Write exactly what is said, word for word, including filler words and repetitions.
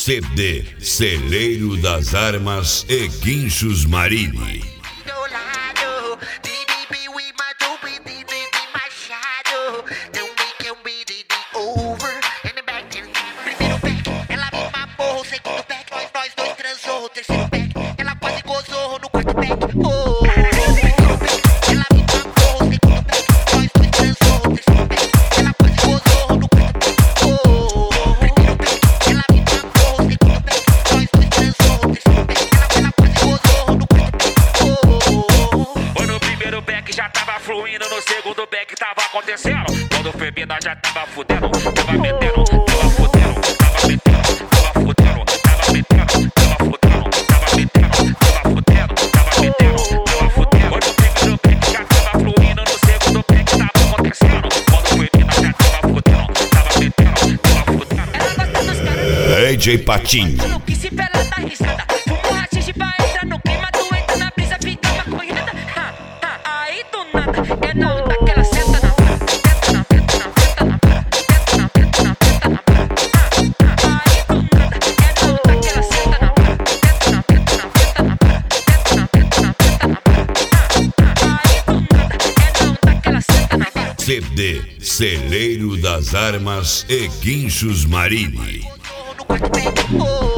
C D Celeiro das Armas e Guinchos Marini. No segundo back tava acontecendo. Quando foi bem, nós já tava fudendo. Tava metendo, tava fudendo. Tava metendo, tava fudendo. Tava metendo, tava fudendo. Tava metendo, tava fudendo. Tava metendo, tava fudendo. Quando o primeiro back já tava fluindo, no segundo back tava acontecendo. Quando foi bem, nós já tava fudendo. Tava metendo, tava fudendo. Ela gosta dos caras. D J Patinho. No que se pela tá risada. Fumo rachixe pra entrar no clima. Tu entra na brisa, fica maconhada. Ha, ha, aí do nada. É na onda que ela senta na vara. Senta na venta, na venta, na vara. Senta na venta, na venta, na vara. Ha, ha, aí do nada. É na onda que ela senta na vara. Senta na venta, na venta, na vara. Senta na venta, na venta, na vara. Ha, ha, aí do nada. É na onda que ela senta na vara. C D Celeiro das Armas e Guinchos Marini. No quarto back, oh.